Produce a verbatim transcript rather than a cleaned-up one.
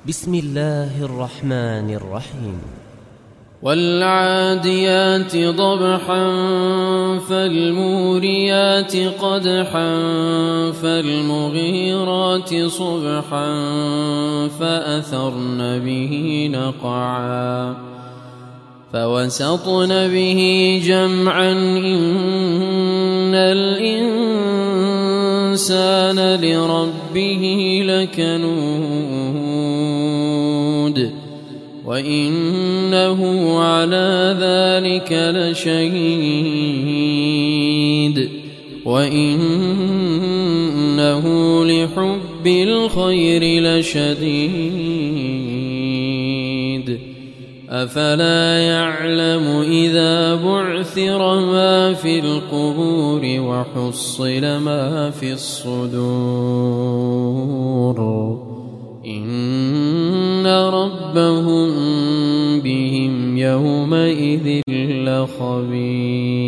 بسم الله الرحمن الرحيم. والعاديات ضبحا فالموريات قدحا فالمغيرات صبحا فأثرن به نقعا فوسطن به جمعا إن الإنسان لربه لكنود وإنه على ذلك لشهيد وإنه لحب الخير لشديد أفلا يعلم إذا بعثر ما في القبور وحصل ما في الصدور إن ربهم بهم يومئذ لخبير.